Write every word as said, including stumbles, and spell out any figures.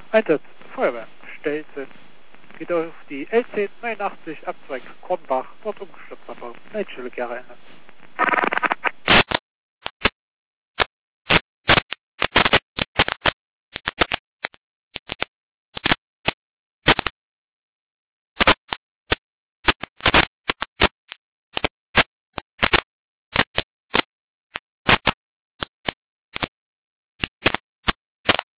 Einsatz Feuerwehr Stelze. Geht auf die L zehn neunundachtzig Abzweig Kornbach, dort umgestürzt, aber Leitstelle Gera ändern.